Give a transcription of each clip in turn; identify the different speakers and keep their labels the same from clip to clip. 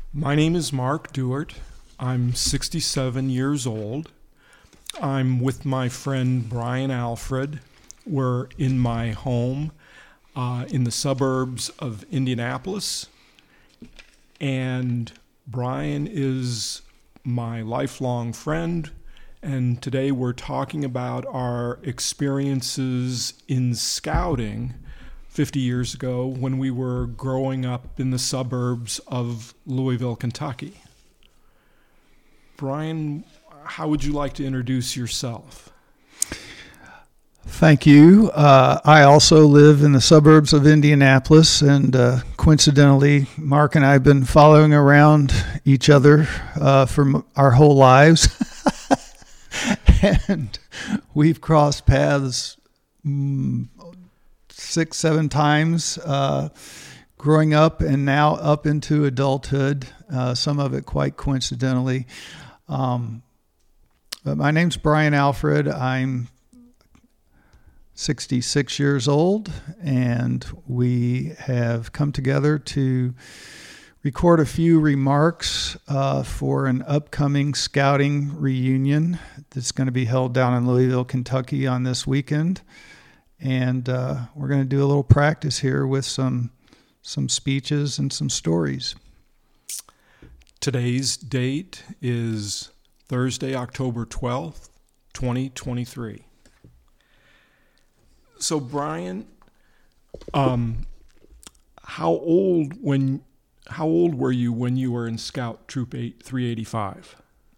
Speaker 1: My name is Mark Dewart. I'm 67 years old. I'm with my friend Brian Alfred. We're in my home in the suburbs of Indianapolis. And Brian is my lifelong friend. And today we're talking about our experiences in scouting 50 years ago when we were growing up in the suburbs of Louisville, Kentucky. Brian, how would you like to introduce yourself?
Speaker 2: Thank you. I also live in the suburbs of Indianapolis, and coincidentally, Mark and I have been following around each other for our whole lives. And we've crossed paths 6-7 times growing up and now up into adulthood, some of it quite coincidentally. But my name's Brian Alfred. I'm 66 years old, and we have come together to record a few remarks for an upcoming scouting reunion that's going to be held down in Louisville, Kentucky on this weekend. And we're going to do a little practice here with some speeches and some stories.
Speaker 1: Today's date is Thursday, October 12th, 2023. So, Brian, how old were you when you were in Scout Troop 385?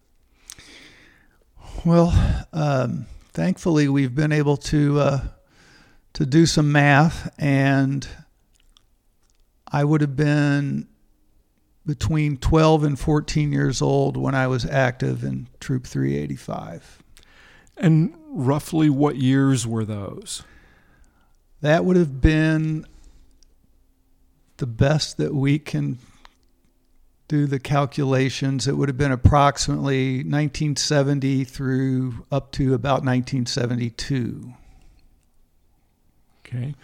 Speaker 2: Well, thankfully we've been able to do some math, and I would have been between 12 and 14 years old when I was active in Troop 385.
Speaker 1: And roughly what years were those?
Speaker 2: That would have been the best that we can do the calculations. It would have been approximately 1970 through up to about 1972.
Speaker 1: Okay.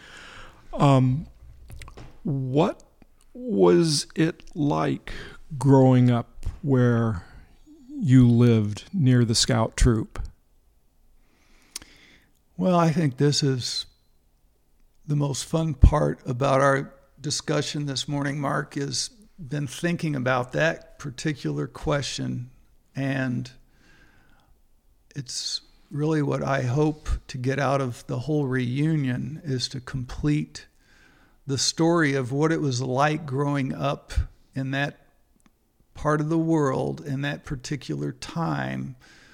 Speaker 1: What was it like growing up where you lived near the Scout Troop?
Speaker 2: Well, I think this is the most fun part about our discussion this morning, Mark, is been thinking about that particular question, and it's really what I hope to get out of the whole reunion is to complete the story of what it was like growing up in that part of the world in that particular time.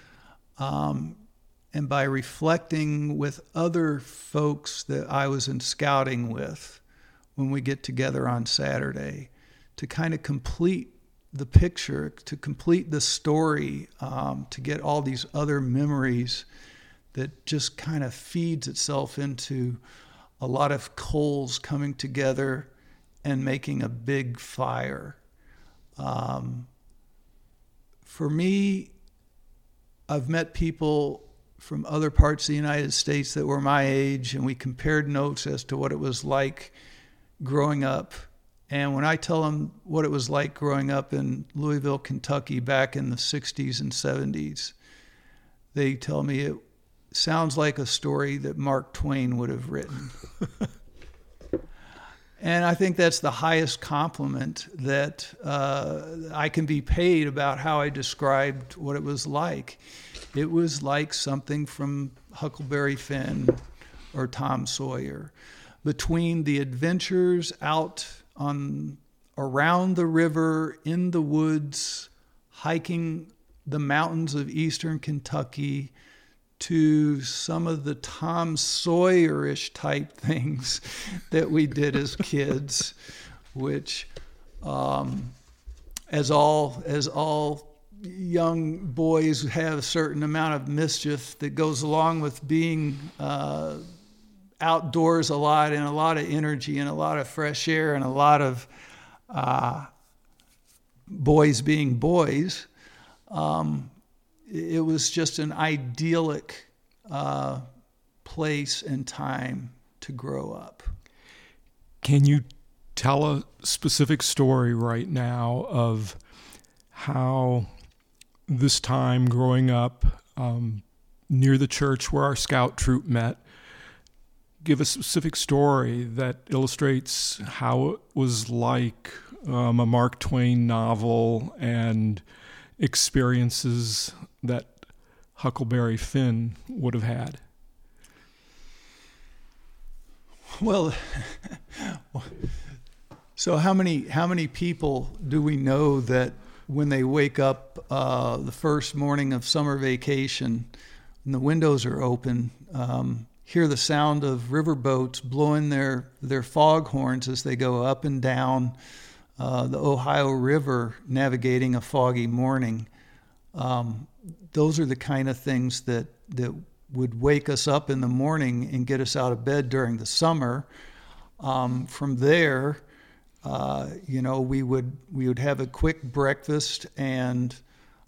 Speaker 2: And by reflecting with other folks that I was in scouting with when we get together on Saturday to kind of complete the picture, to complete the story, to get all these other memories that just kind of feeds itself into a lot of coals coming together and making a big fire. For me, I've met people from other parts of the United States that were my age, and we compared notes as to what it was like growing up. And when I tell them what it was like growing up in Louisville, Kentucky back in the 60s and 70s, they tell me it sounds like a story that Mark Twain would have written. And I think that's the highest compliment that I can be paid about how I described what it was like. It was like something from Huckleberry Finn or Tom Sawyer. Between the adventures out on around the river, in the woods, hiking the mountains of eastern Kentucky, to some of the Tom Sawyer-ish type things that we did as kids, which, as all young boys have a certain amount of mischief that goes along with being outdoors a lot, and a lot of energy and a lot of fresh air and a lot of boys being boys. It was just an idyllic place and time to grow up.
Speaker 1: Can you tell a specific story right now of how this time growing up near the church where our scout troop met, give a specific story that illustrates how it was like a Mark Twain novel and experiences that Huckleberry Finn would have had.
Speaker 2: Well, so how many people do we know that when they wake up the first morning of summer vacation and the windows are open, hear the sound of riverboats blowing their foghorns as they go up and down the Ohio River, navigating a foggy morning? Those are the kind of things that would wake us up in the morning and get us out of bed during the summer. From there, we would have a quick breakfast and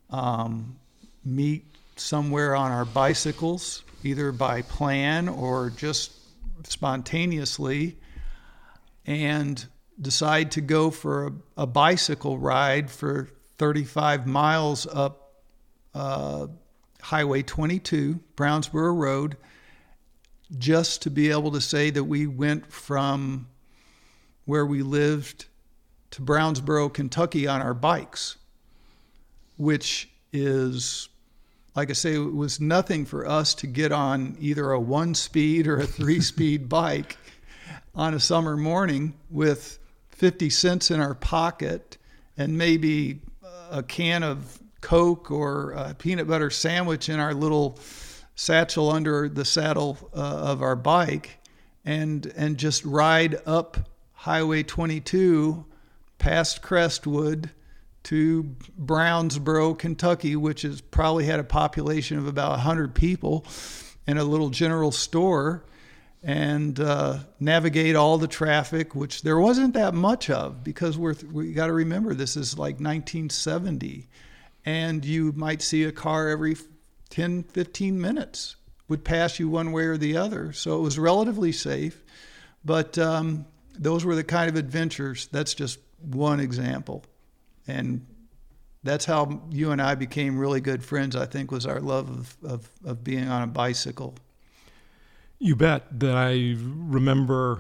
Speaker 2: meet somewhere on our bicycles, either by plan or just spontaneously, and decide to go for a bicycle ride for 35 miles up Highway 22, Brownsboro Road, just to be able to say that we went from where we lived to Brownsboro, Kentucky on our bikes, which is, like I say, it was nothing for us to get on either a 1-speed or a 3-speed bike on a summer morning with 50 cents in our pocket and maybe a can of Coke or a peanut butter sandwich in our little satchel under the saddle of our bike, and just ride up Highway 22 past Crestwood to Brownsboro, Kentucky, which has probably had a population of about 100 people, and a little general store, and navigate all the traffic, which there wasn't that much of, because we got to remember this is like 1970, and you might see a car every 10, 15 minutes would pass you one way or the other. So it was relatively safe, but those were the kind of adventures. That's just one example. And that's how you and I became really good friends, I think, was our love of being on a bicycle.
Speaker 1: You bet. That I remember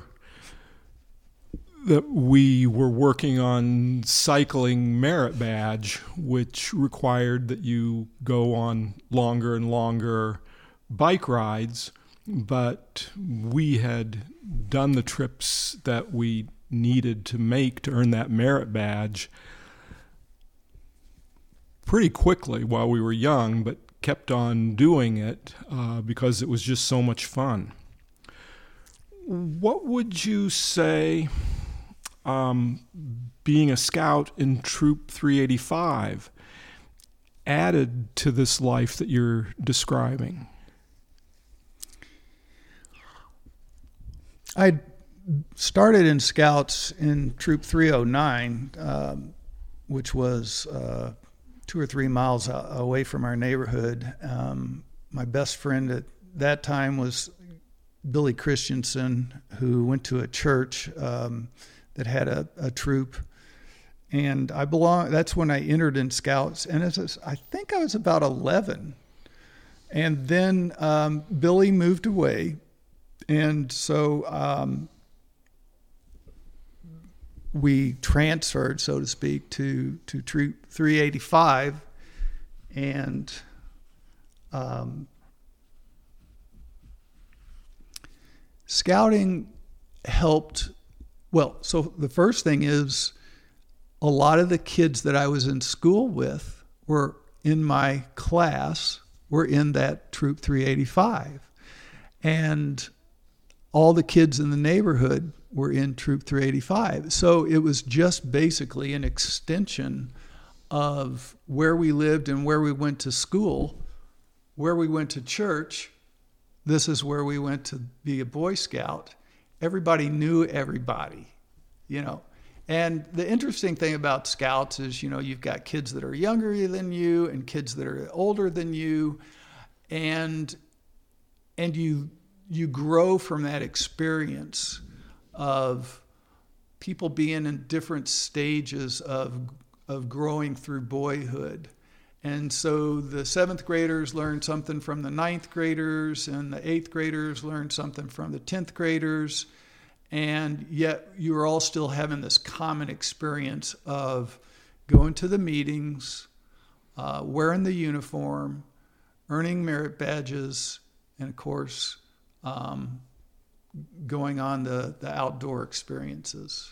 Speaker 1: that we were working on cycling merit badge, which required that you go on longer and longer bike rides, but we had done the trips that we needed to make to earn that merit badge pretty quickly while we were young, but kept on doing it because it was just so much fun. What would you say being a scout in Troop 385 added to this life that you're describing?
Speaker 2: I started in Scouts in Troop 309, which was 2 or 3 miles away from our neighborhood. My best friend at that time was Billy Christensen, who went to a church that had a troop, and that's when I entered in Scouts, and I think I was about 11, and then Billy moved away, and so we transferred, so to speak, to Troop 385, and scouting helped. Well, so the first thing is a lot of the kids that I was in school with were in my class, were in that Troop 385. And all the kids in the neighborhood were in Troop 385. So it was just basically an extension of where we lived and where we went to school, where we went to church. This is where we went to be a Boy Scout. Everybody knew everybody, And the interesting thing about Scouts is, you've got kids that are younger than you and kids that are older than you, and you grow from that experience of people being in different stages of of growing through boyhood. And so the 7th graders learned something from the 9th graders, and the 8th graders learned something from the 10th graders. And yet you were all still having this common experience of going to the meetings, wearing the uniform, earning merit badges, and of course, going on the outdoor experiences.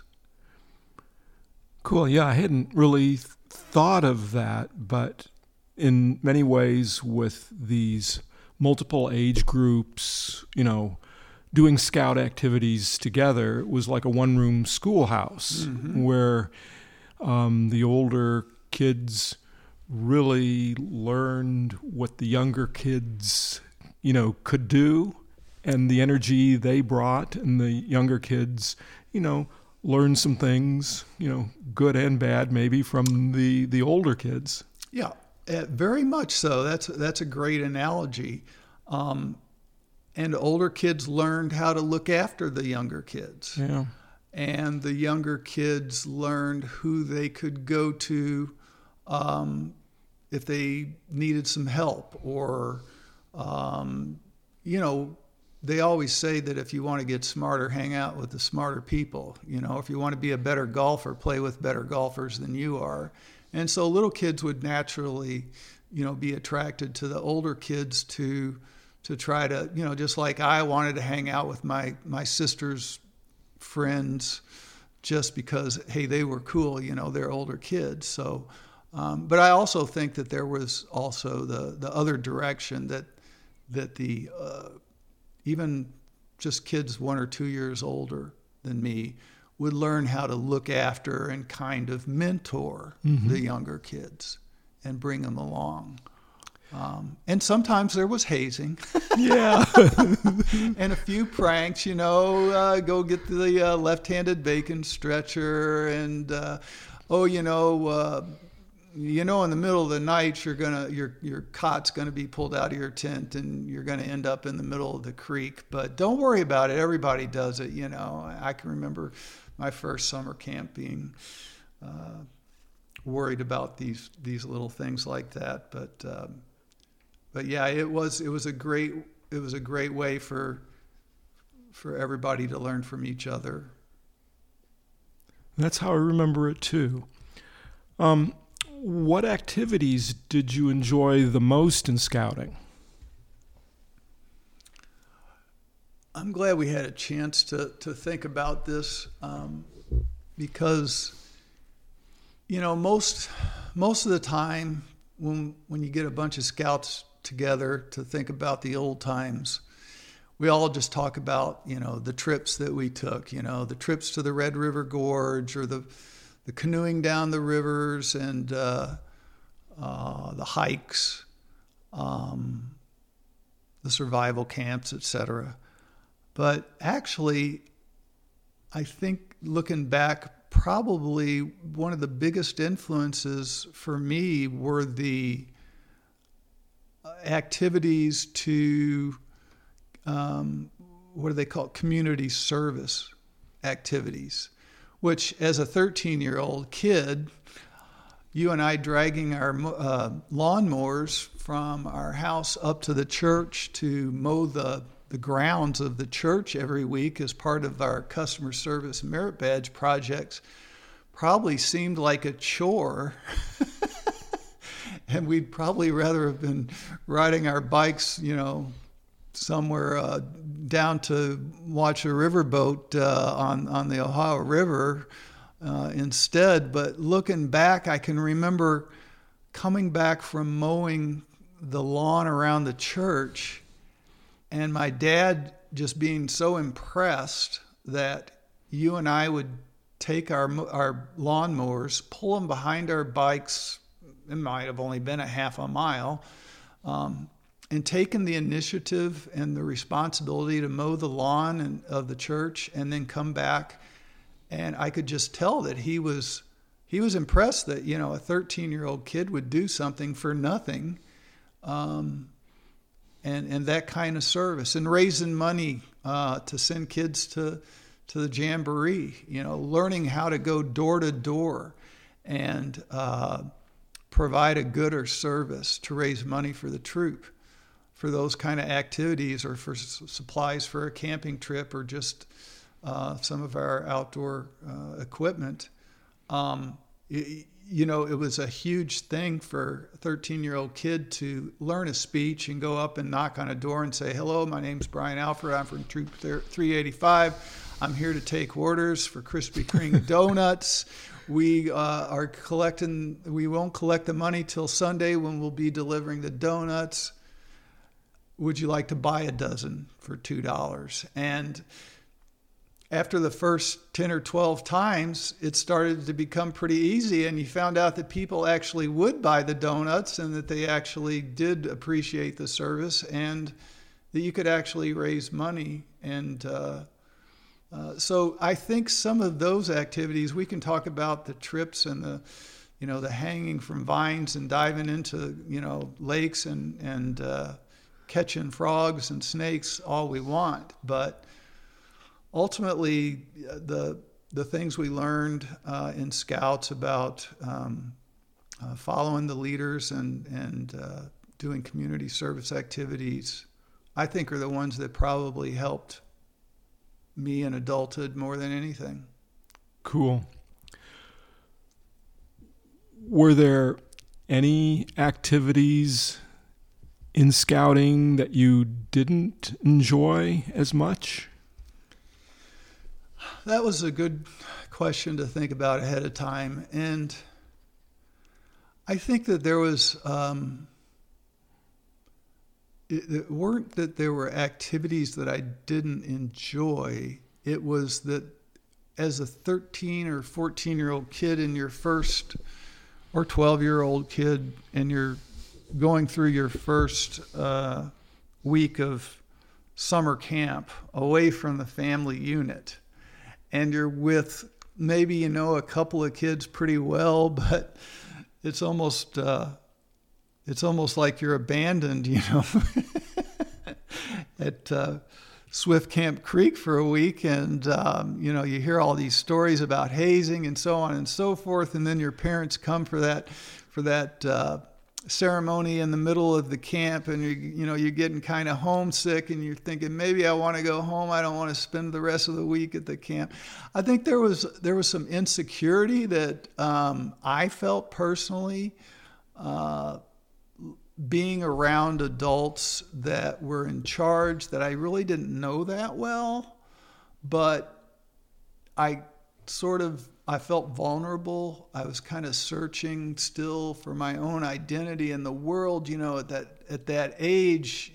Speaker 1: Cool. Yeah, I hadn't really thought of that, but in many ways with these multiple age groups, doing scout activities together, it was like a one-room schoolhouse where the older kids really learned what the younger kids, could do, and the energy they brought, and the younger kids, learned some things, good and bad, maybe from the older kids.
Speaker 2: Yeah, very much so. That's a great analogy. And older kids learned how to look after the younger kids.
Speaker 1: Yeah.
Speaker 2: And the younger kids learned who they could go to if they needed some help, or, they always say that if you want to get smarter, hang out with the smarter people. If you want to be a better golfer, play with better golfers than you are. And so little kids would naturally, be attracted to the older kids to try to, just like I wanted to hang out with my sister's friends just because, hey, they were cool, they're older kids. So, but I also think that there was also the other direction that the even just kids 1 or 2 years older than me would learn how to look after and kind of mentor the younger kids and bring them along. And sometimes there was hazing.
Speaker 1: Yeah.
Speaker 2: And a few pranks, go get the left-handed bacon stretcher, and in the middle of the night your cot's gonna be pulled out of your tent and you're gonna end up in the middle of the creek. But don't worry about it. Everybody does it. I can remember my first summer camp being worried about these little things like that. But yeah, it was a great way for everybody to learn from each other.
Speaker 1: That's how I remember it too. What activities did you enjoy the most in scouting?
Speaker 2: I'm glad we had a chance to think about this, because most of the time when you get a bunch of scouts together to think about the old times, we all just talk about the trips that we took, the trips to the Red River Gorge, or the canoeing down the rivers, and the hikes, the survival camps, etc. But actually, I think looking back, probably one of the biggest influences for me were the activities to, what do they call it? Community service activities, which as a 13-year-old kid, you and I dragging our lawnmowers from our house up to the church to mow the grounds of the church every week as part of our customer service merit badge projects probably seemed like a chore. And we'd probably rather have been riding our bikes, somewhere down to watch a riverboat on the Ohio River instead. But looking back, I can remember coming back from mowing the lawn around the church, and my dad just being so impressed that you and I would take our lawnmowers, pull them behind our bikes. It might have only been a half a mile, and taken the initiative and the responsibility to mow the lawn of the church, and then come back. And I could just tell that he was impressed that, a 13-year-old kid would do something for nothing, and that kind of service, and raising money to send kids to the jamboree, learning how to go door to door and provide a good or service to raise money for the troop for those kind of activities, or for supplies for a camping trip, or just some of our outdoor equipment. It was a huge thing for a 13-year-old kid to learn a speech and go up and knock on a door and say, "Hello, my name's Brian Alford. I'm from Troop 385. I'm here to take orders for Krispy Kreme donuts. We are collecting. We won't collect the money till Sunday when we'll be delivering the donuts. Would you like to buy a dozen for $2?" And after the first 10 or 12 times, it started to become pretty easy, and you found out that people actually would buy the donuts, and that they actually did appreciate the service, and that you could actually raise money. And so I think some of those activities, we can talk about the trips and the hanging from vines and diving into, lakes and catching frogs and snakes all we want. But ultimately, the things we learned in Scouts about following the leaders and doing community service activities, I think are the ones that probably helped me in adulthood more than anything.
Speaker 1: Cool. Were there any activities in Scouting that you didn't enjoy as much?
Speaker 2: That was a good question to think about ahead of time. And I think that there was, it weren't that there were activities that I didn't enjoy. It was that as a 13 or 14-year-old kid in your first, or 12-year-old kid, and you're going through your first week of summer camp away from the family unit, and you're with maybe a couple of kids pretty well, but it's almost like you're abandoned, at Swift Camp Creek for a week, and you hear all these stories about hazing and so on and so forth, and then your parents come for that ceremony in the middle of the camp, and you're getting kind of homesick, and you're thinking, maybe I want to go home. I don't want to spend the rest of the week at the camp. I think there was some insecurity that I felt personally, being around adults that were in charge that I really didn't know that well, but I felt vulnerable. I was kind of searching still for my own identity in the world. At that age,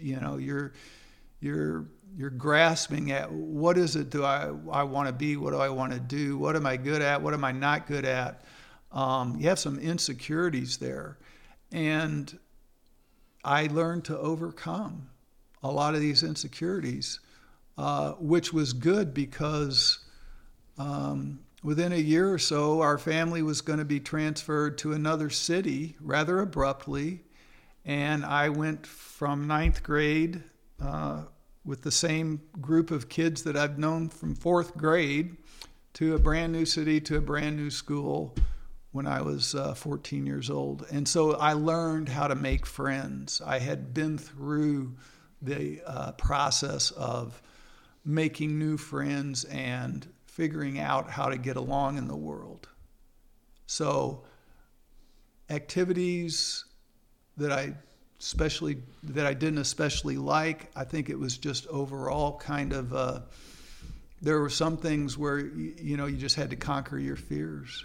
Speaker 2: you're grasping at, what is it do I want to be? What do I want to do? What am I good at? What am I not good at? You have some insecurities there. And I learned to overcome a lot of these insecurities, which was good because within a year or so, our family was going to be transferred to another city rather abruptly. And I went from 9th grade with the same group of kids that I've known from 4th grade to a brand new city, to a brand new school when I was 14 years old. And so I learned how to make friends. I had been through the process of making new friends and figuring out how to get along in the world. So activities that I didn't especially like, I think it was just overall kind of, there were some things where, you just had to conquer your fears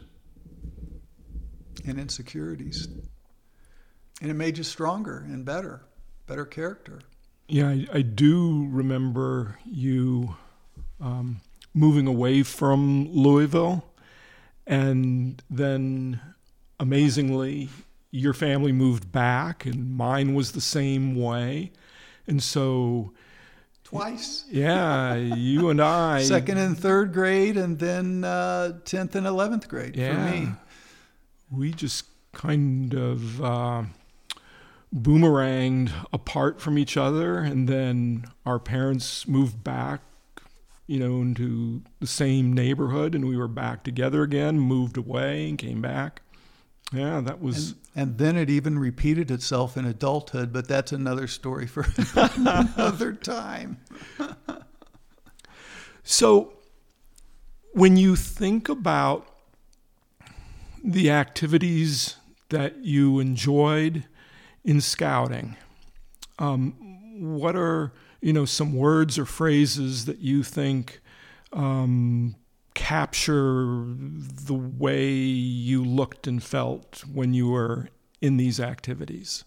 Speaker 2: and insecurities. And it made you stronger and better character.
Speaker 1: Yeah, I do remember you moving away from Louisville, and then amazingly, your family moved back, and mine was the same way. And so
Speaker 2: twice.
Speaker 1: Yeah, you and I.
Speaker 2: 2nd and 3rd grade, and then 10th and 11th grade for me.
Speaker 1: We just kind of boomeranged apart from each other, and then our parents moved back, into the same neighborhood, and we were back together again, moved away and came back. Yeah, that was...
Speaker 2: And then it even repeated itself in adulthood, but that's another story for another time.
Speaker 1: So when you think about the activities that you enjoyed in scouting, what are, some words or phrases that you think capture the way you looked and felt when you were in these activities?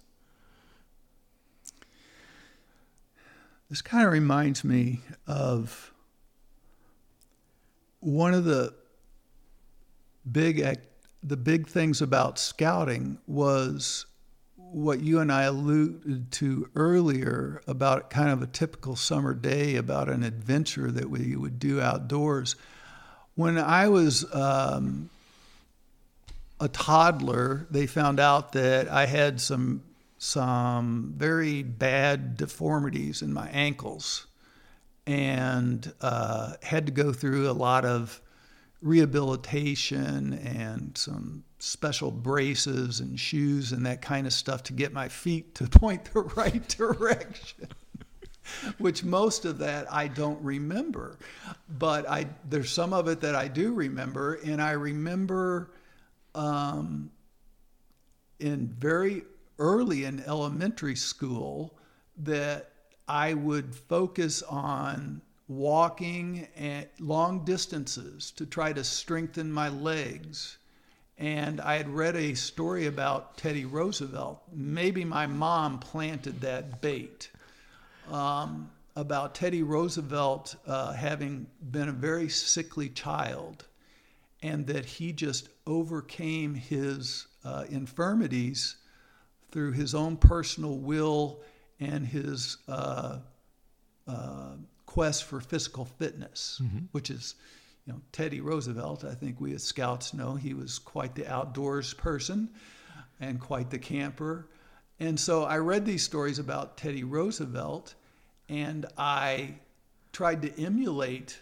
Speaker 2: This kind of reminds me of one of the big things about scouting was what you and I alluded to earlier about kind of a typical summer day, about an adventure that we would do outdoors. When I was a toddler, they found out that I had some very bad deformities in my ankles, and had to go through a lot of rehabilitation and some special braces and shoes and that kind of stuff to get my feet to point the right direction, which most of that I don't remember. But there's some of it that I do remember, and I remember in very early in elementary school that I would focus on walking at long distances to try to strengthen my legs. And I had read a story about Teddy Roosevelt. Maybe my mom planted that bait, about Teddy Roosevelt having been a very sickly child, and that he just overcame his infirmities through his own personal will and his quest for physical fitness, which is, Teddy Roosevelt. I think we as scouts know he was quite the outdoors person and quite the camper. And so I read these stories about Teddy Roosevelt, and I tried to emulate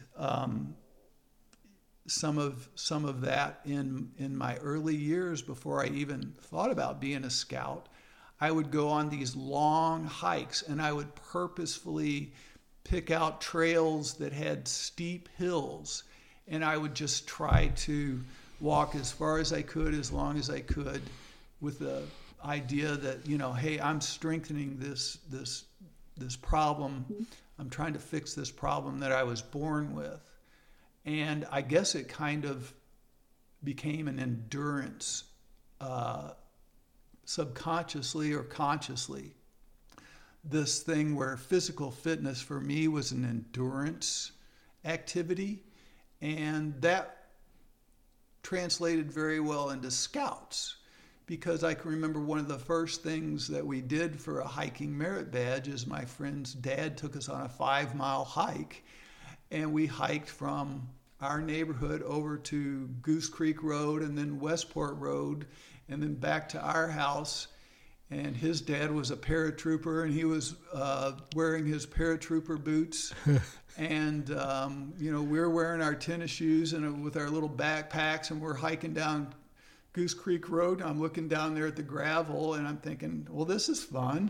Speaker 2: some of that in my early years before I even thought about being a scout. I would go on these long hikes, and I would purposefully pick out trails that had steep hills, and I would just try to walk as far as I could, as long as I could, with the idea that, hey, I'm strengthening this problem. I'm trying to fix this problem that I was born with. And I guess it kind of became an endurance, subconsciously or consciously. This thing where physical fitness for me was an endurance activity, and that translated very well into scouts, because I can remember one of the first things that we did for a hiking merit badge is my friend's dad took us on a 5-mile hike, and we hiked from our neighborhood over to Goose Creek Road and then Westport Road and then back to our house. And his dad was a paratrooper, and he was wearing his paratrooper boots. And, we're wearing our tennis shoes and with our little backpacks, and we're hiking down Goose Creek Road. I'm looking down there at the gravel, and I'm thinking, well, this is fun.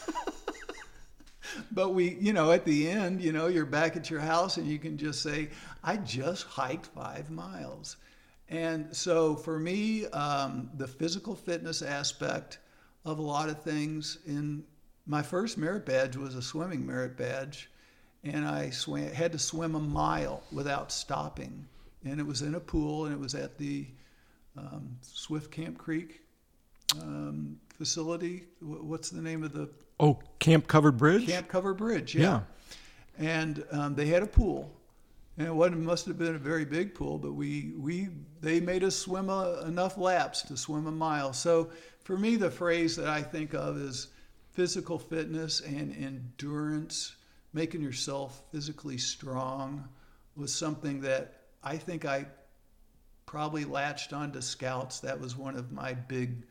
Speaker 2: But we, at the end, you're back at your house, and you can just say, I just hiked 5 miles. And so for me, the physical fitness aspect of a lot of things. In my first merit badge was a swimming merit badge, and I had to swim a mile without stopping, and it was in a pool, and it was at the Swift Camp Creek facility. What's the name of the?
Speaker 1: Oh, Camp Covered Bridge?
Speaker 2: Camp Covered Bridge, yeah. And they had a pool, and it must have been a very big pool, but they made us swim enough laps to swim a mile. So for me, the phrase that I think of is physical fitness and endurance, making yourself physically strong, was something that I think I probably latched onto scouts. That was one of my big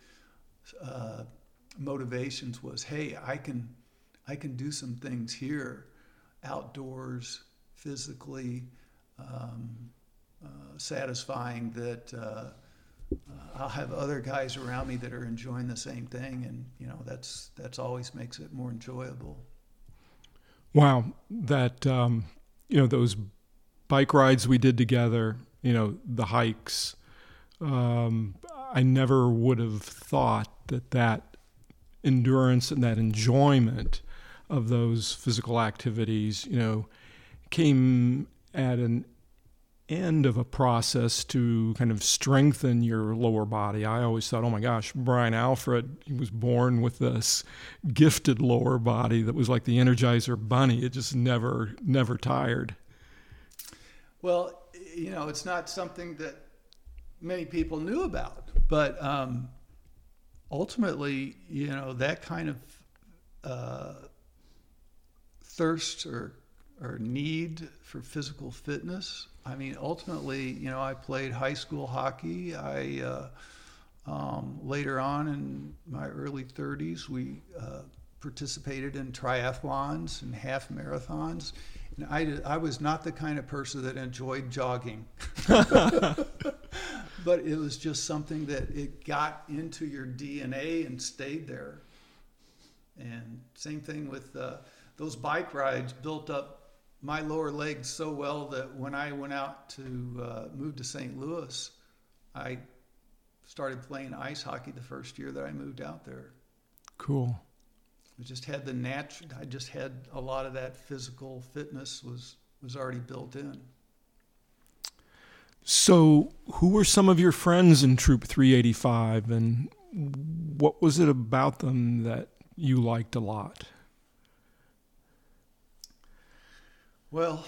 Speaker 2: motivations was, hey, I can do some things here, outdoors, physically satisfying that I'll have other guys around me that are enjoying the same thing, and that's always makes it more enjoyable.
Speaker 1: Wow, that those bike rides we did together, the hikes. I never would have thought that endurance and that enjoyment of those physical activities, came at an end of a process to kind of strengthen your lower body. I always thought, oh my gosh, Brian Alfred, he was born with this gifted lower body that was like the Energizer Bunny. It just never tired.
Speaker 2: Well, it's not something that many people knew about, but ultimately, that kind of thirst or need for physical fitness. I mean, ultimately, I played high school hockey. I later on in my early 30s, we participated in triathlons and half marathons. And I was not the kind of person that enjoyed jogging, but it was just something that it got into your DNA and stayed there. And same thing with those bike rides built up my lower legs so well that when I went out to move to St. Louis, I started playing ice hockey the first year that I moved out there.
Speaker 1: Cool.
Speaker 2: I just had a lot of that physical fitness was already built in.
Speaker 1: So who were some of your friends in Troop 385, and what was it about them that you liked a lot?
Speaker 2: Well,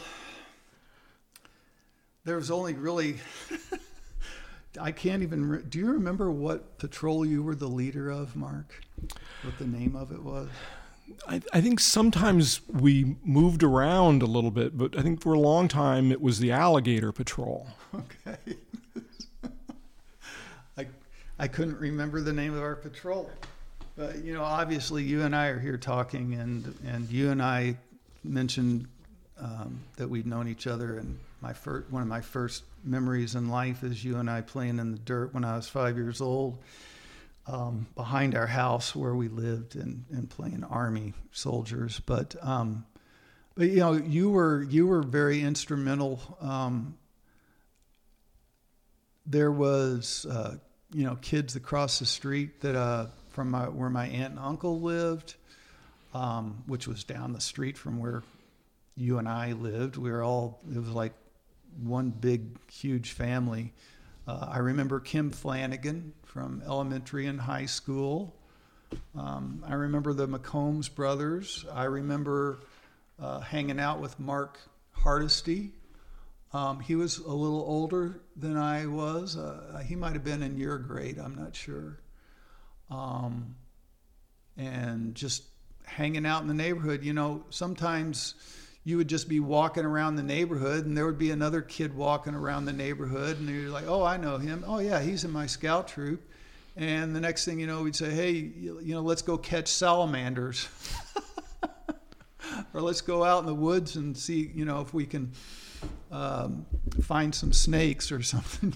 Speaker 2: there was only really, I can't even, do you remember what patrol you were the leader of, Mark? What the name of it was?
Speaker 1: I think sometimes we moved around a little bit, but I think for a long time it was the Alligator Patrol.
Speaker 2: Okay. I couldn't remember the name of our patrol. But, obviously you and I are here talking, and you and I mentioned that we'd known each other, and one of my first memories in life is you and I playing in the dirt when I was 5 years old, behind our house where we lived, and playing Army soldiers. But you were very instrumental. There was kids across the street that from where my aunt and uncle lived, which was down the street from where you and I lived. It was like one big, huge family. I remember Kim Flanagan from elementary and high school. I remember the McCombs brothers. I remember hanging out with Mark Hardesty. He was a little older than I was. He might have been in your grade, I'm not sure. And just hanging out in the neighborhood. Sometimes you would just be walking around the neighborhood, and there would be another kid walking around the neighborhood, and you're like, oh, I know him. Oh, yeah, he's in my scout troop. And the next thing you know, we'd say, hey, let's go catch salamanders. Or let's go out in the woods and see, if we can find some snakes or something.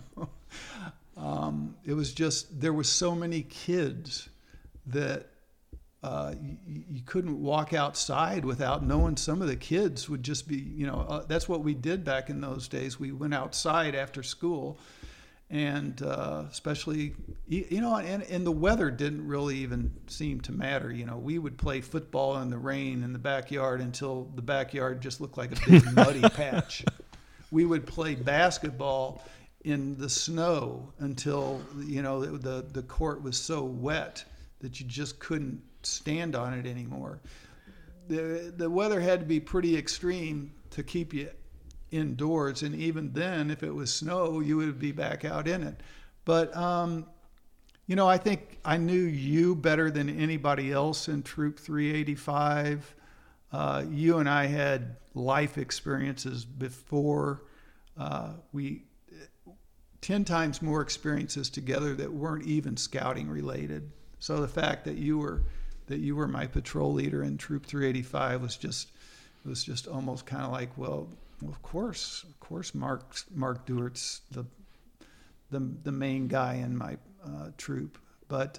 Speaker 2: It was just, there were so many kids that you couldn't walk outside without knowing some of the kids would just be, that's what we did back in those days. We went outside after school, and especially, and the weather didn't really even seem to matter. We would play football in the rain in the backyard until the backyard just looked like a big muddy patch. We would play basketball in the snow until, the court was so wet that you just couldn't stand on it anymore. The weather had to be pretty extreme to keep you indoors, and even then, if it was snow, you would be back out in it. But I think I knew you better than anybody else in Troop 385. You and I had life experiences before. We 10 times more experiences together that weren't even scouting related. So the fact that you were my patrol leader in Troop 385 was just almost kind of like, well, of course Mark Duert's the main guy in my troop. But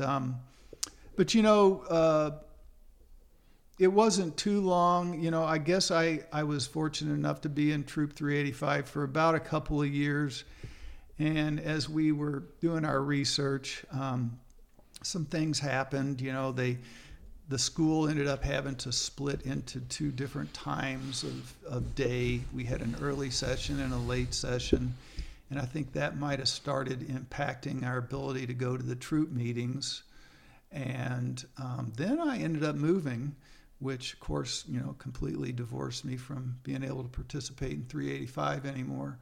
Speaker 2: it wasn't too long. I guess I was fortunate enough to be in Troop 385 for about a couple of years. And as we were doing our research, some things happened. The school ended up having to split into 2 different times of day. We had an early session and a late session. And I think that might have started impacting our ability to go to the troop meetings. And then I ended up moving, which, of course, completely divorced me from being able to participate in 385 anymore.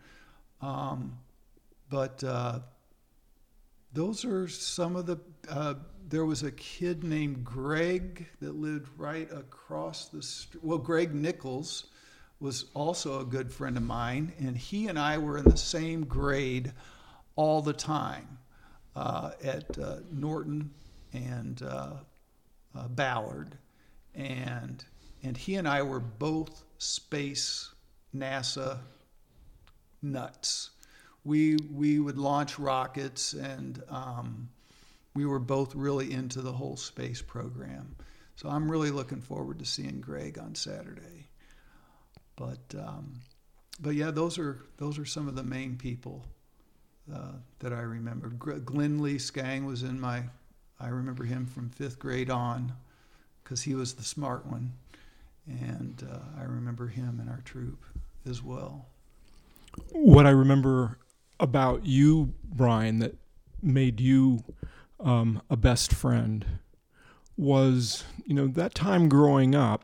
Speaker 2: But those are some of the... there was a kid named Greg that lived right across the street. Well, Greg Nichols was also a good friend of mine, and he and I were in the same grade all the time at Norton and Ballard. And he and I were both space NASA nuts. We would launch rockets, and we were both really into the whole space program. So I'm really looking forward to seeing Greg on Saturday. But yeah, those are some of the main people that I remember. Glenn Lee Skang was I remember him from 5th grade on, because he was the smart one, and I remember him in our troop as well.
Speaker 1: What I remember about you, Brian, that made you a best friend was, that time growing up,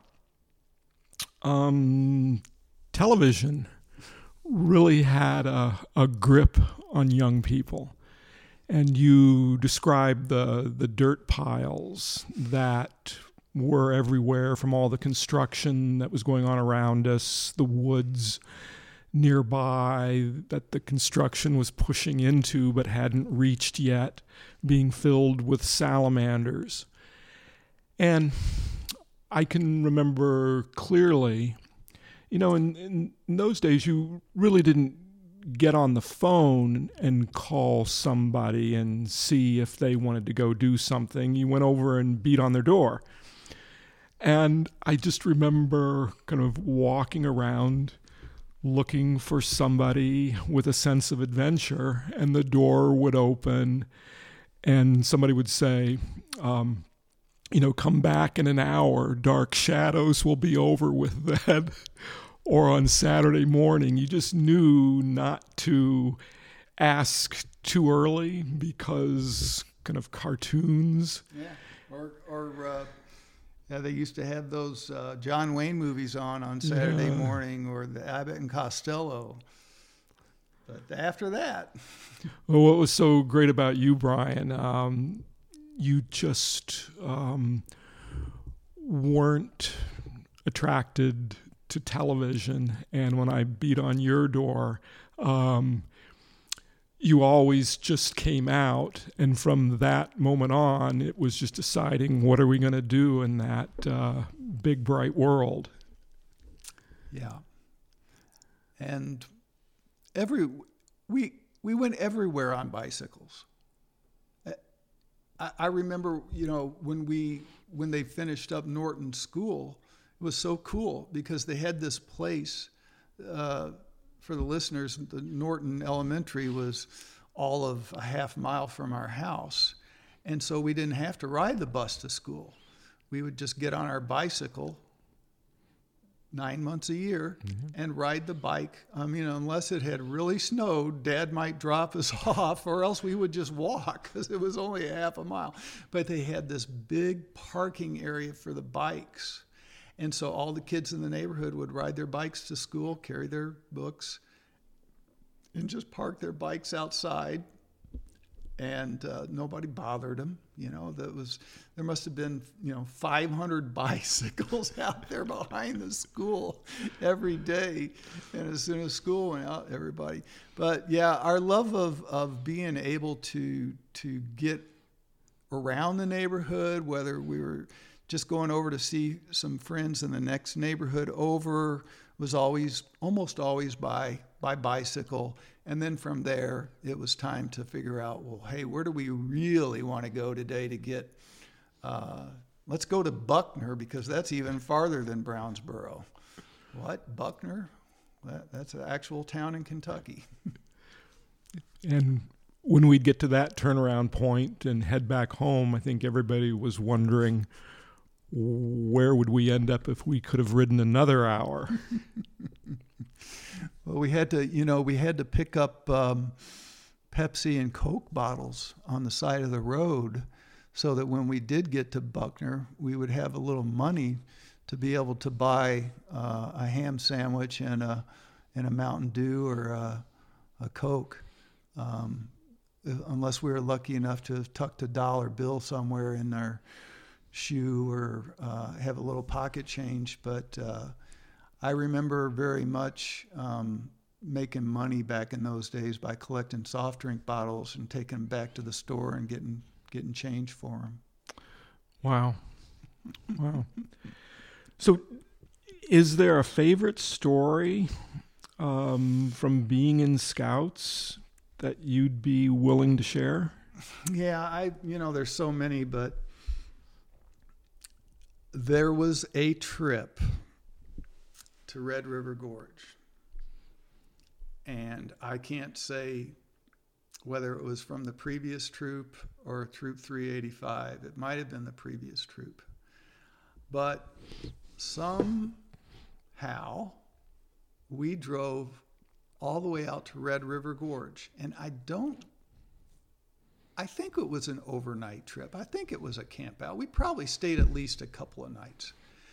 Speaker 1: television really had a grip on young people. And you described the dirt piles that were everywhere from all the construction that was going on around us, the woods nearby that the construction was pushing into but hadn't reached yet, being filled with salamanders. And I can remember clearly, in those days you really didn't get on the phone and call somebody and see if they wanted to go do something. You went over and beat on their door. And I just remember kind of walking around looking for somebody with a sense of adventure, and the door would open and somebody would say, come back in an hour, Dark Shadows will be over with then. Or on Saturday morning, you just knew not to ask too early because kind of cartoons.
Speaker 2: Yeah, they used to have those John Wayne movies on Saturday morning, or the Abbott and Costello. But after that...
Speaker 1: Well, what was so great about you, Brian, you just weren't attracted to television. And when I beat on your door, you always just came out. And from that moment on, it was just deciding, what are we going to do in that big, bright world?
Speaker 2: Yeah. And we went everywhere on bicycles. I remember, when they finished up Norton School, it was so cool because they had this place, for the listeners, the Norton Elementary was all of a half mile from our house. And so we didn't have to ride the bus to school. We would just get on our bicycle 9 months a year and ride the bike. Unless it had really snowed, Dad might drop us off, or else we would just walk because it was only a half a mile. But they had this big parking area for the bikes. And so all the kids in the neighborhood would ride their bikes to school, carry their books, and just park their bikes outside. And nobody bothered them. There must have been 500 bicycles out there behind the school every day. And as soon as school went out, everybody. But yeah, our love of being able to get around the neighborhood, whether we were just going over to see some friends in the next neighborhood over was almost always by bicycle. And then from there, it was time to figure out, well, hey, where do we really want to go today to get, let's go to Buckner, because that's even farther than Brownsboro. What, Buckner? That's an actual town in Kentucky.
Speaker 1: And when we'd get to that turnaround point and head back home, I think everybody was wondering, where would we end up if we could have ridden another hour?
Speaker 2: Well, we had to pick up Pepsi and Coke bottles on the side of the road so that when we did get to Buckner, we would have a little money to be able to buy a ham sandwich and a Mountain Dew or a Coke, unless we were lucky enough to have tucked a dollar bill somewhere in our shoe or have a little pocket change. But I remember very much making money back in those days by collecting soft drink bottles and taking them back to the store and getting change for them.
Speaker 1: Wow. So is there a favorite story from being in Scouts that you'd be willing to share?
Speaker 2: Yeah, there's so many, but there was a trip to Red River Gorge, and I can't say whether it was from the previous troop or Troop 385. It might have been the previous troop, but somehow we drove all the way out to Red River Gorge, and I think it was an overnight trip. I think it was a camp out. We probably stayed at least a couple of nights.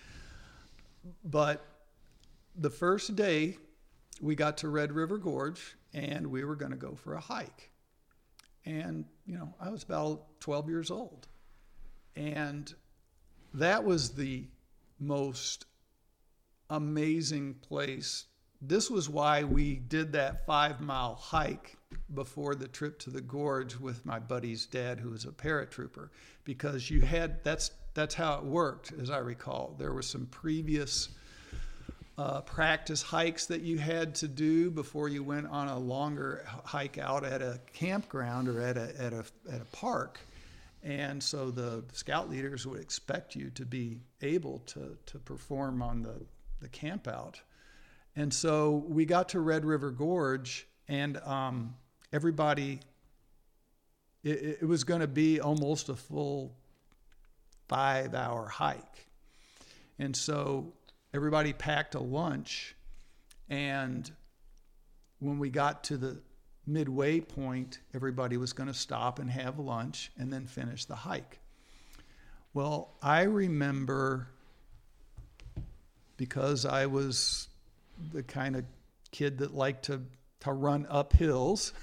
Speaker 2: But the first day we got to Red River Gorge and we were going to go for a hike. And, I was about 12 years old. And that was the most amazing place. This was why we did that 5-mile hike before the trip to the gorge with my buddy's dad, who was a paratrooper, because that's how it worked, as I recall. There were some previous practice hikes that you had to do before you went on a longer hike out at a campground or at a park. And so the scout leaders would expect you to be able to perform on the camp out. And so we got to Red River Gorge, and everybody, it was going to be almost a full 5-hour hike. And so everybody packed a lunch, and when we got to the midway point, everybody was going to stop and have lunch and then finish the hike. Well, I remember, because I was the kind of kid that liked to run up hills,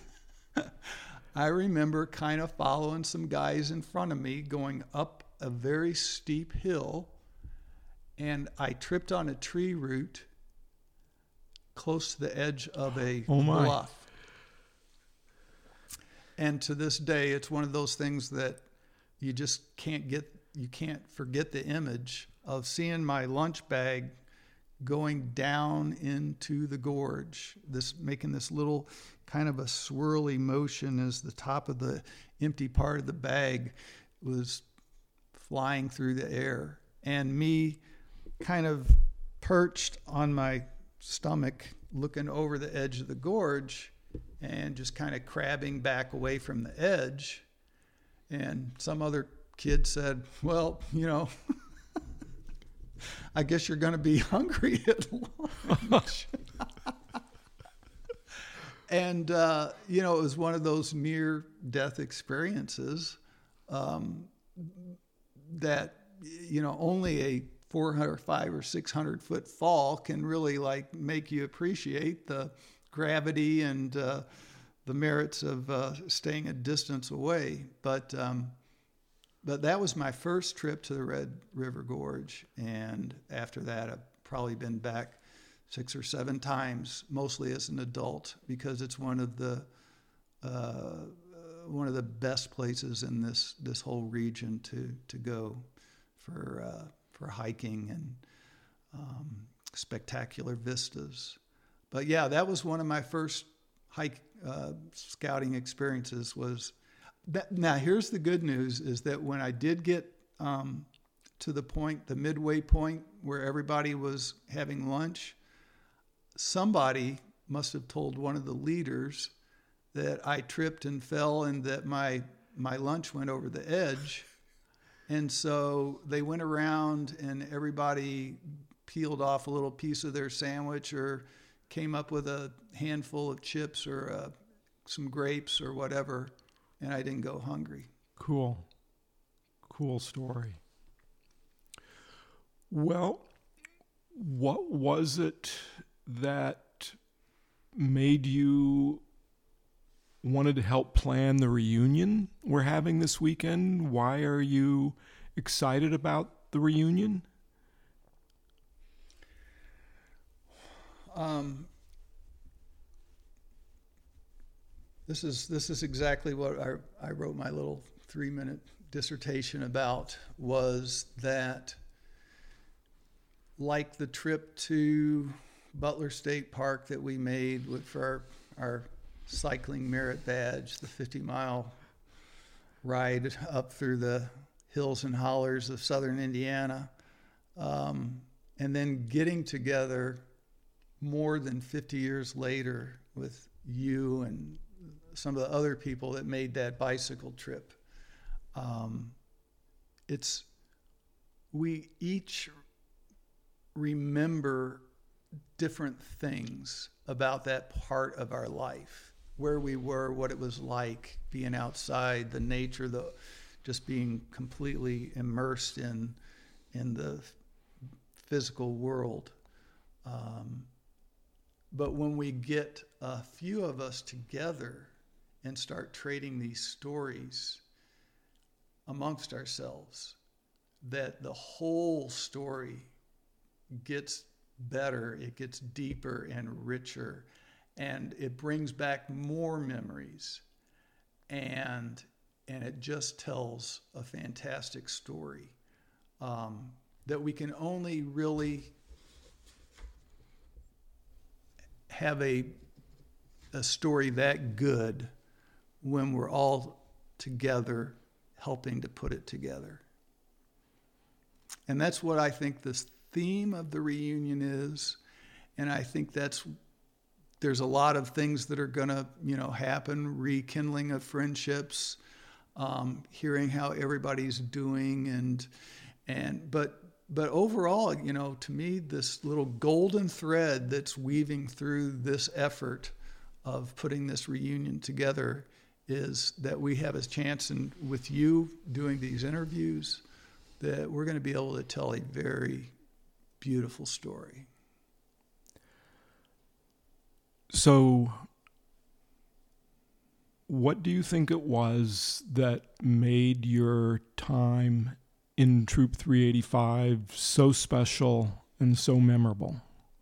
Speaker 2: I remember kind of following some guys in front of me going up a very steep hill, and I tripped on a tree root close to the edge of a bluff. And to this day, it's one of those things that you just can't forget the image of seeing my lunch bag going down into the gorge, making this little kind of a swirly motion as the top of the empty part of the bag was flying through the air, and me kind of perched on my stomach looking over the edge of the gorge and just kind of crabbing back away from the edge. And some other kid said, well, I guess you're going to be hungry at lunch. And, it was one of those near-death experiences that, only a 400, 500 or 600 foot fall can really make you appreciate the gravity and the merits of staying a distance away. But that was my first trip to the Red River Gorge, and after that, I've probably been back 6 or 7 times, mostly as an adult, because it's one of the best places in this whole region to go for hiking and spectacular vistas. But yeah, that was one of my first scouting experiences. Was that. Now here's the good news: is that when I did get to the midway point where everybody was having lunch, somebody must have told one of the leaders that I tripped and fell and that my lunch went over the edge. And so they went around and everybody peeled off a little piece of their sandwich or came up with a handful of chips or some grapes or whatever, and I didn't go hungry.
Speaker 1: Cool story. Well, what was it that made you wanted to help plan the reunion we're having this weekend? Why are you excited about the reunion?
Speaker 2: This is exactly what I wrote my little 3-minute dissertation about, was that, like the trip to Butler State Park that we made for our cycling merit badge, the 50-mile ride up through the hills and hollers of southern Indiana, and then getting together more than 50 years later with you and some of the other people that made that bicycle trip. We each remember different things about that part of our life, where we were, what it was like being outside, the nature, just being completely immersed in the physical world. But when we get a few of us together and start trading these stories amongst ourselves, that the whole story gets better, it gets deeper and richer, and it brings back more memories, and it just tells a fantastic story that we can only really have a story that good when we're all together helping to put it together. And that's what I think this theme of the reunion is. And I think there's a lot of things that are going to, happen, rekindling of friendships, hearing how everybody's doing, but overall, to me, this little golden thread that's weaving through this effort of putting this reunion together is that we have a chance, and with you doing these interviews, that we're going to be able to tell a very beautiful story.
Speaker 1: So, what do you think it was that made your time in Troop 385 so special and so memorable?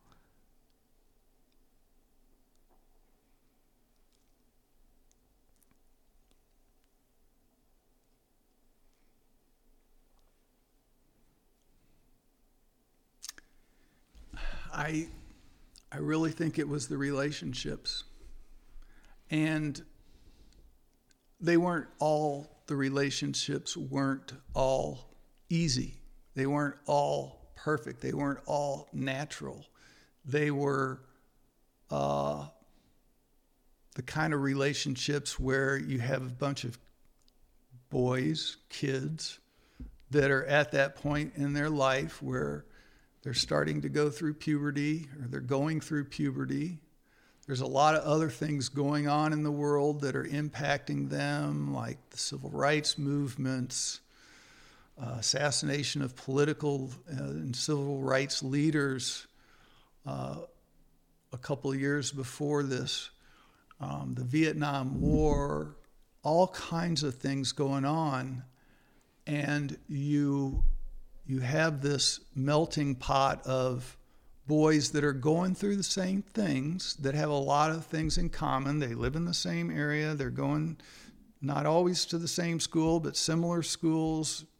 Speaker 2: I really think it was the relationships. And the relationships weren't all easy. They weren't all perfect. They weren't all natural. They were the kind of relationships where you have a bunch of boys, kids, that are at that point in their life where they're starting to go through puberty, or they're going through puberty. There's a lot of other things going on in the world that are impacting them, like the civil rights movements, assassination of political and civil rights leaders a couple of years before this, the Vietnam War, all kinds of things going on. And you have this melting pot of boys that are going through the same things, that have a lot of things in common. They live in the same area. They're going not always to the same school, but similar schools,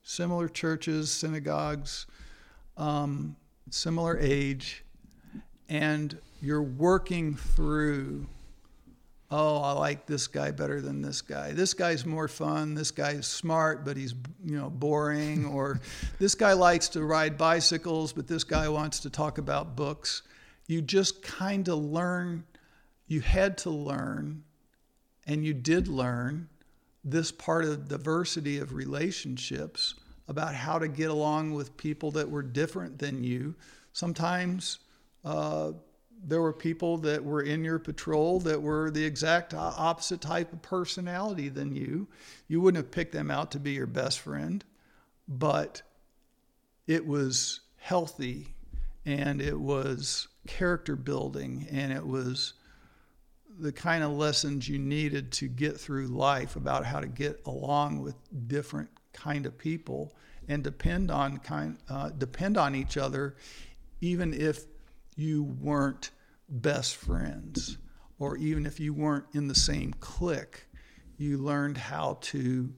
Speaker 2: similar churches, synagogues, similar age, and you're working through, oh, I like this guy better than this guy. This guy's more fun. This guy's smart, but he's, boring. Or this guy likes to ride bicycles, but this guy wants to talk about books. You just kind of learn. You had to learn, and you did learn this part of diversity of relationships about how to get along with people that were different than you. Sometimes there were people that were in your patrol that were the exact opposite type of personality than you. You wouldn't have picked them out to be your best friend, but it was healthy, and it was character building, and it was the kind of lessons you needed to get through life about how to get along with different kind of people and depend on each other, even if you weren't best friends, or even if you weren't in the same clique. You learned how to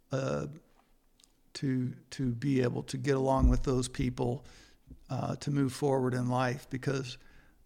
Speaker 2: be able to get along with those people to move forward in life, because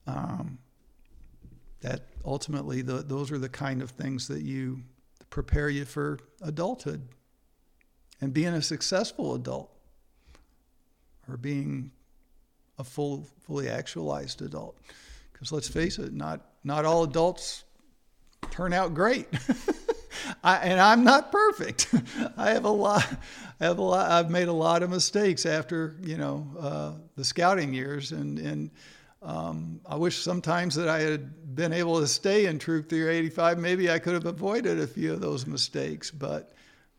Speaker 2: that ultimately those are the kind of things that you prepare you for adulthood and being a successful adult, or being a fully actualized adult. Because let's face it, not all adults turn out great. And I'm not perfect. I've made a lot of mistakes after, the scouting years, and I wish sometimes that I had been able to stay in Troop 385. Maybe I could have avoided a few of those mistakes, but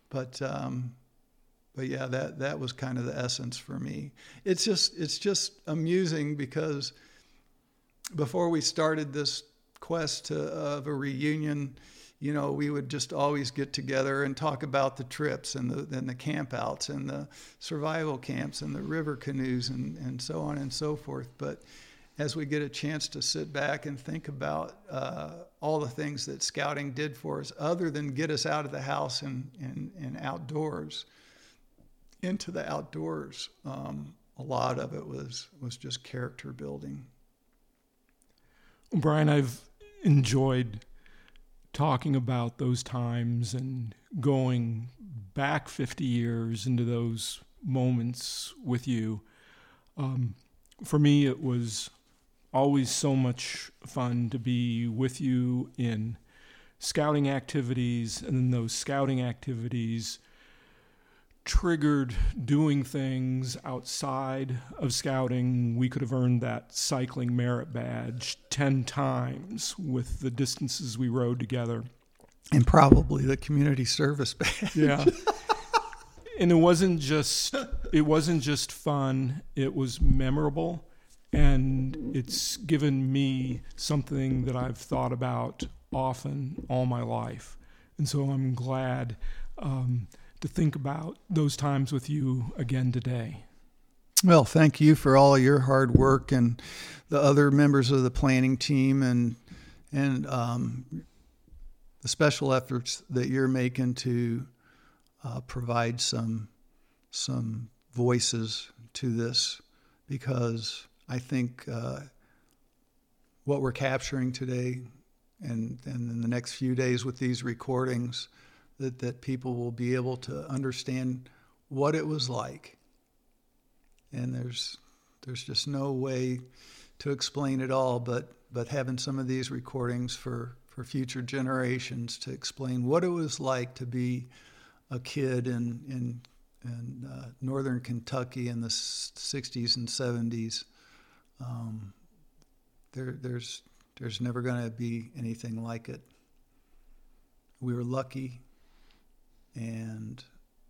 Speaker 2: yeah, that was kind of the essence for me. It's just amusing, because before we started this quest of a reunion, we would just always get together and talk about the trips and the campouts and the survival camps and the river canoes and so on and so forth. But as we get a chance to sit back and think about all the things that scouting did for us, other than get us out of the house and outdoors, into the outdoors, a lot of it was just character building.
Speaker 1: Brian, I've enjoyed talking about those times and going back 50 years into those moments with you. For me, it was always so much fun to be with you in scouting activities, and then those scouting activities triggered doing things outside of scouting. We could have earned that cycling merit badge 10 times with the distances we rode together.
Speaker 2: And probably the community service badge.
Speaker 1: Yeah. And it wasn't just fun, it was memorable, and it's given me something that I've thought about often all my life. And so I'm glad to think about those times with you again today.
Speaker 2: Well, thank you for all of your hard work, and the other members of the planning team, and the special efforts that you're making to provide some voices to this, because I think what we're capturing today and in the next few days with these recordings, that people will be able to understand what it was like. And there's just no way to explain it all, but having some of these recordings for future generations to explain what it was like to be a kid in northern Kentucky in the 60s and 70s. There's never going to be anything like it. We were lucky, and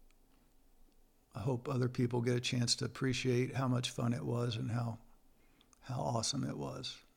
Speaker 2: I hope other people get a chance to appreciate how much fun it was and how awesome it was.